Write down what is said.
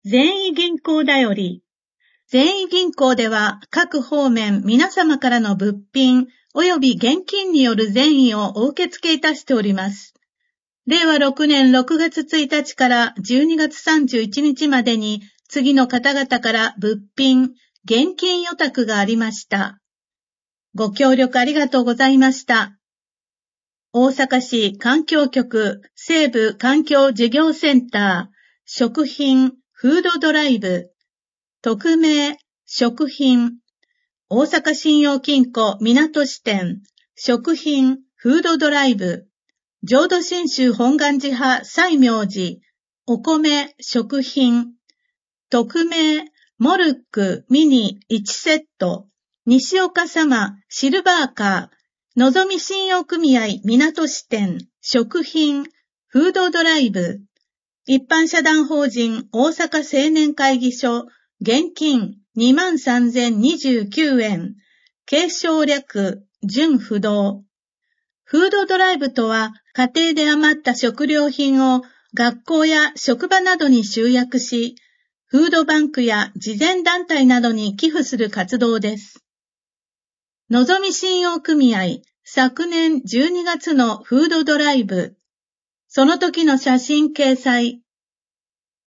善意銀行だより。善意銀行では各方面皆様からの物品及び現金による善意をお受け付けいたしております。令和6年6月1日から12月31日までに次の方々から物品、現金予託がありました。ご協力ありがとうございました。大阪市環境局西部環境事業センター食品フードドライブ匿名食品大阪信用金庫港支店食品フードドライブ浄土真宗本願寺派西明寺お米食品匿名モルックミニ1セット西岡様シルバーカーのぞみ信用組合港支店食品フードドライブ一般社団法人大阪青年会議所現金23,029円継承略準不動フードドライブとは家庭で余った食料品を学校や職場などに集約しフードバンクや慈善団体などに寄付する活動です。のぞみ信用組合昨年12月のフードドライブその時の写真掲載